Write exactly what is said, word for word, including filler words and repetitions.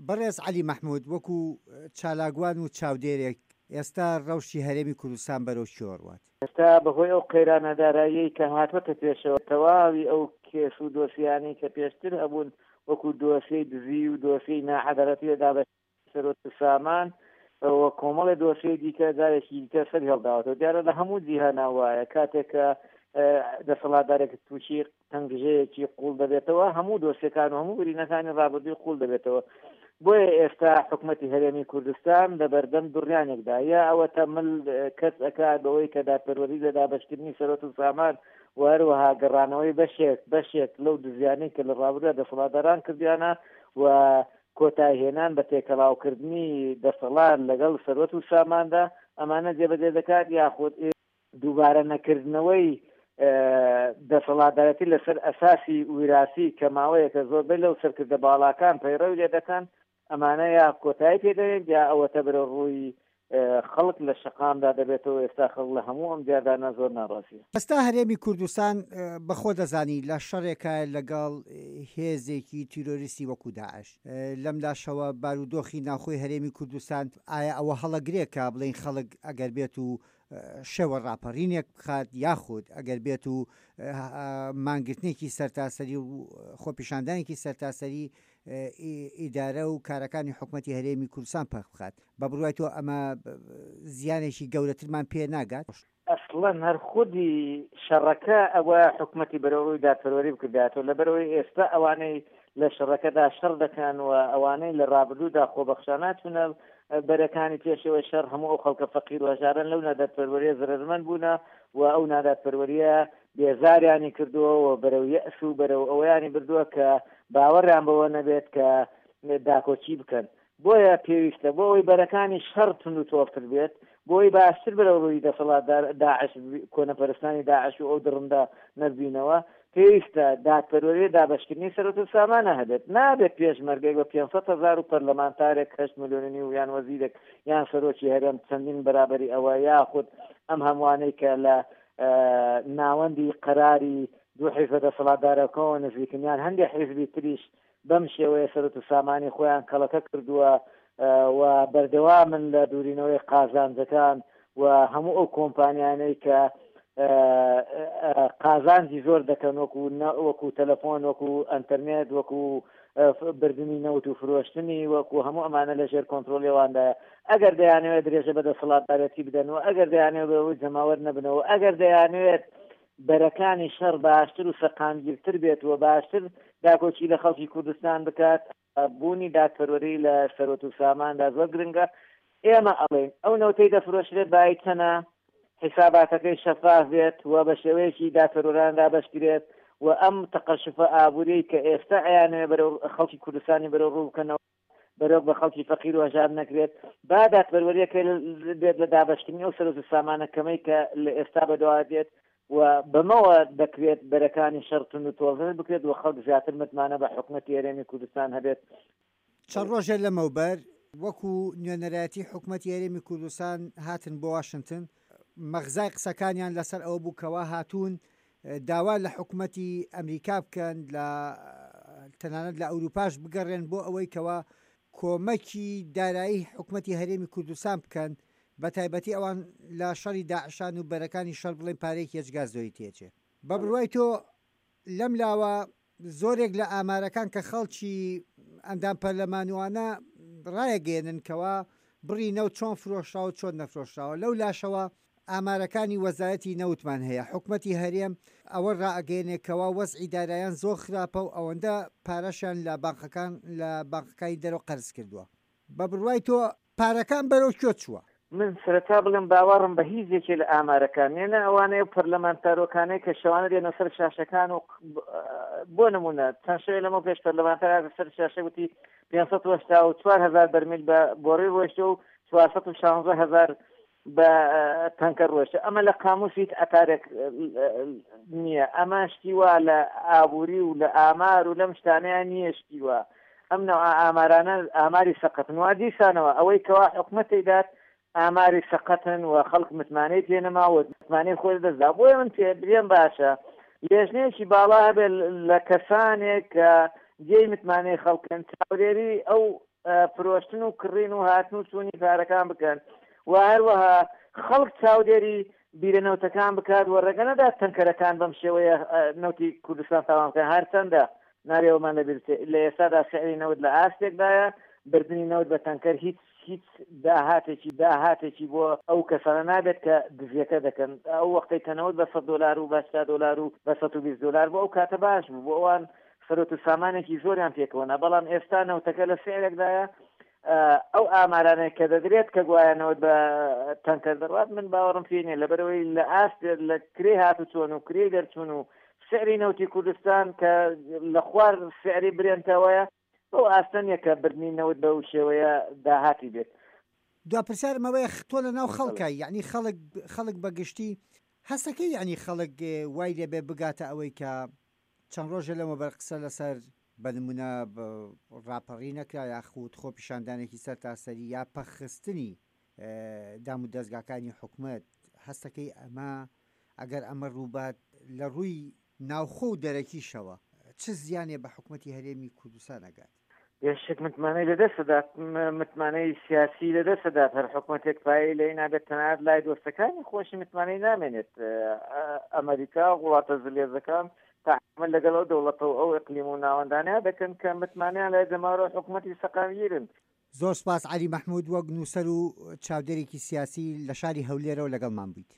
بەڕێز عەلی مەحموود، وەکو چالاگوان و چاودێرێک ئێستا ڕەوشی هەرێمی کوردستان بەرەو چۆڕوات؟ ئێستا بەهۆی ئەو قەیرانەدارایی کە هاتوۆتە پێشەوە، تەواوی ئەو کێس و دۆسیانی کە پێشتر هەبوون وەکو دۆسیەی دزی و دۆسیەی ناعەدالەتی دابەش سەرۆت سامان و کۆمەڵی دۆسیەی دیکە جارێکی دیکە سەر هێڵداوەتەوە. دیارە لە هەموو جیهانا وایە کاتێک کە دەسەڵاتدارێک تووشی تەنگژەیەکی قوڵ دەبێتەوە، هەموو دۆسیەکان و هەموو برینەکانی ڕابردووی قوڵ دەبێتەوە. بۆیە ئێستا حکوومەتی هەرێمی کوردستان لە بەردەم دوڕیانێکدا یا ئەوە تەمل کەس ئەکات بەوەی کە دادپەروەری لە دابەشکردنی سەرۆت و سامان و هەروەها گەڕانەوەی بەشێک بەشێک لەو دزیانەی کە لە ڕابردوودا دەسەڵاتداران کردیانە و کۆتاهێنان بە تێکەڵاوکردنی دەسەڵات لەگەڵ سەرۆت و ساماندا ئەمانە جێبەجێ دەکات، یاخود دووبارە نەکردنەوەی دەسەڵاتدارەتی لەسەر ئەساسی ویراسی کە ماوەیەکە زۆربەی لەو سەرکردە باڵاکان پەیڕەوی لێ دەکەن، ئەمانە یا کۆتایی پێدەوێت یا ئەوەتە بەرە ڕووی خەڵک لە شەقامدا دەبێتەوە. ئێستا خەڵک لە هەموو ئەم جیادانە زۆر ناڕاستیە. ئێستا هەرێمی کوردستان بەخۆ دەزانی لە شەڕێکە لەگەڵ هێزێکی تیرۆریستی وەکو داعش. لەم لاشەوە بارودۆخی ناوخۆی هەرێمی کوردستان ئایا ئەوە هەڵەگرێکە بڵین خەڵک ئەگەر بێت و شێوە ڕاپەڕینێک بخات یاخود ئەگەر بێت و مانگرتنێکی سەرتاسەری و خۆپیشاندانێکی سەرتاسەری ئیدارە و کارەکانی حکوومەتی هەرێمی کوردستان پەخ بخات، بە بڕوای تۆ ئەمە زیانێکی گەورەترمان پێ ناگات؟ ئەسڵەن هەر خودی شەڕەکە ئەوە حکوومەتی بەرەوڕووی دادپەروەری بکرداتەوە، لەبەرەوەی ئێستا ئەوانەی لە شەڕەکەدا شەڕ دەکەن و ئەوانەی لە ڕابردوودا خۆبەخشانە چونە بەرەکانی پێشەوە شەڕ هەموو ئەو خەڵکە فەقیر و هەژارن لەو نادادپەروەریە زەرمەند بوونە و ئەو نادادپەروەریە بێزاریانی کردووە و بەرەو یەئس و بەرەو ئەوەیانی بردووە کە باوەڕیان بەوە نەبێت کە داکۆچی بکەن. بۆیە پێویستە بۆ ئەوەی بەرەکانی شەڕ تون و تۆفتر بێت، بۆی باشتر بەرەو ڕووی دەسەڵات داعش کۆنەپەرستانی داعش و ئەو دڕندا نەبینەوە، پێویستە دادپەروەری دابەشکردنی سەرۆت و سامانە هەبێت. نابێت پێشمەرگێک بە پێنج هەزار و پەرلەمانتارێک هەشت ملیۆنی و یان وەزیرێک یان سەرۆکی هەرێم چەندین بەرابەری ئەوە یاخود ئەم هەموانەی کە لە ناوەندی قەراری دوو حیزبە دەسەڵاتدارەکەەوە نزیکمیان هەندێک حیزبی تریش بەم شێوەیە سەرۆت و سامانی خۆیان کەڵەکە کردووە و بەردەوامن لە دوورینەوەی قازانجەکان و هەموو ئەو کۆمپانیانەی کە قازانجی زۆر دەکەن وەکو وەکو تەلەفۆن وەکو ئەنتەرنێت وەکو بردننی نەوت و فرۆشتنی وەکو هەموو ئەمانە لەژێر کۆنتترۆلیەوەندایە. ئەگەر دەیانەوێت درێژە بە دەسەڵاتدارەتی بدەنەوە، ئەگەر دەیانەوە بەوەی جەماوەر نەبنەوە، ئەگەر دەیانەوێت بەرەکانی شەڕ باشتر و سەقامگیرتر بێت و باشتر داکۆچی لە خەڵکی کوردستان بکات، بوونی دادپەروەری لە سەرۆت و ساماندا زۆر گرنگە. ئێمە ئەڵێن ئەو نەوتەی دەفرۆشرێت بایچەنە حساباتەکەی شەفاف بێت و بە شێوەیەکی دادپەروەراندا بەشکرێت و ئەم تەقەشفە ئابووری کە ئێستا ئەیانەوێت بەرەو خەڵکی کوردستانی بەرەو ڕوو بکەنەوە بەرەو بە خەڵکی فەقیر و هەژار نەکرێت، با دادپەروەریەکە بێت لە دابەشکردنی ئەو سەرۆت و سامانەکەمەی کە لە ئێستا بەدەوا دێت و بەمەوە دەکرێت بەرەکانی شەڕتون و تۆڵن بکرێت و خەڵک زیاتر متمانە بە حکوومەتی هەرێمی کوردستان هەبێت. چەند ڕۆژێ لەمەوبەر وەکو نوێنەرایەتی حکوومەتی هەرێمی کوردستان هاتن بۆ واشنگتن، مەغزای قسەکانیان لەسەر ئەوە بوو کەوا هاتوون داوا لە حکوومەتی ئەمریکا بکەن لە تەنانەت لە ئەوروپاش بگەڕێن بۆ ئەوەی کەوا کۆمەکی دارایی حکوومەتی هەرێمی کوردستان بکەن، بە تایبەتی ئەوان لە شەڕی داعشان و بەرەکانی شەڕ بڵێن پارێکی هێچگازۆی تێچێ. بە بڕوای تۆ لەم لاوە زۆرێک لە ئامارەکان کە خەڵکی ئەندام پەرلەمانوانە ڕایەگەێنن کەوا بڕی نەوت چۆن فرۆشراوە چۆن نەفرۆشراوە، لەو لاشەوە ئامارەکانی وەزارەتی نەوتمان هەیە. حکوومەتی هەرێم ئەوە ڕائەگەێنێکەوە وەزعی دارایان زۆر خراپە و ئەوەندە پارەشان لە بانقەکان لە بانقەکانی دەرەوە قەرز کردووە. بە بڕوای تۆ پارەکان بەرەو کێ چووە؟ من سرەتا بڵێم باوەڕم بە هیچێکی لە ئامارەکان نێنە ئەوانەیە پەرلەمانتارۆکانەی کە شەوانە دێنە سەر شاشەکان و بۆ نمونە چەند شەوێ لەمە پێش پەرلەمانتار سەر شاشە وتی پێنج سەد و هەشتا و چوار هەزار بەرمیل بە بۆڕی ڕۆیشتە و چوار سەد و شانزدە هەزار بە تەنکە ڕۆیشتە. ئەمە لە قاموسی ئەتارێک نییە، ئەمە شتی وا لە ئابووری و لە ئامار و لەم شتانەیان نییە شتی وە. ئەم نەوە ئامارانە ئاماری سەقەتن وا دیسانەوە ئەوەی کەوا حکوومەتی دات ئاماری سەقەتن و خەڵک متمانەی پێ نەماوە متمانەی خۆی دەستدا. بۆیە من پێ برێم باشە لێژنەیەکی باڵا هەبێت لە کەسانێک کە جێی متمانەی خەڵکن چاودێری ئەو فرۆشتن و کڕین و هاتن و چوونی کارەکان بکەن و هەروەها خەڵک چاودێری بیرەنەوتەکان بکات و ڕێگەنەدا تەنکەرەکان بەم شێوەیە نەوتی کوردستان تاوان بکەن هەر چەندە نارێوەمان لەبیرت لە ئێستادا سعری نەوت لە ئاستێکدایە بردننی نەوت بە تەنکەر هیچ هیچ داهاتێکی داهاتێکی بۆ ئەو کەسانە نابێت کە دزیەکە دەکەن ئەو وەختەی کەنەوت بە سەد دۆلار و بە هەشتا دۆلار و بە سەد و بیست دۆلار بۆ ئەو کاتە باش بوو بۆ ئەوان سەرۆت و سامانێکی زۆریان پێکەوەنا بەڵام ئێستا نەوتەکە لە سعرێکدایە ئەو ئامارانەیە کە دەدرێت کە گوایەنەوەت بە تەنکەر دەڕات من باوەڕم پێ نییە لەبەرەوەی لە ئاست لە کرێ هاتوچۆن و کرێ دەرچوون و سعری نەوتی کوردستان کە لە خوار سعری برێنتەوەیە بۆ ئاستەنیە کە بردننی نەوت بەو شێوەیە داهاتی بێت دوپرسیارمەوەی تۆ لە ناو خەڵکە یعنی خەڵک خەڵک بەگشتی هەستەکەی یعنی خەڵک وای لێبێ بگاتە ئەوەی کە چەند ڕۆژە لەمە بەرقسە لەسەر بەنمونە ڕاپەڕی نەکرا یاخود خۆ پیشاندانێکی سەر تاسەری یا پەخستنی دام و دەستگاکانی حکوومەت هەستەکەی ئەمە ئەگەر ئەمە ڕووبات لە ڕووی ناوخۆ و دەرەکیشەوە چ زیانێ بە حکوومەتی هەرێمی کوردستان ئەگات یەشێک متمانەی لەدەستدات متمانەی سیاسی لەدەستدات هەر حکوومەتێک پایی لێ نابێت تەنات لای دۆستەکانی خۆشی متمانەی نامێنێت ئەمریکا وڵاتە زلێزەکان تعامل لەگەڵ ئەو دەوڵەتە و ئەو ئەقلیم و ناوەندانەیە دەکەن کە متمانیان لای دەماوەڕۆ حکوومەتی سەقاویرن. زۆر سپاس عەلی مەحموود وەک نووسەر و چاودێرێکی سیاسی لە شاری هەولێرەوە لەگەڵمان بوویت.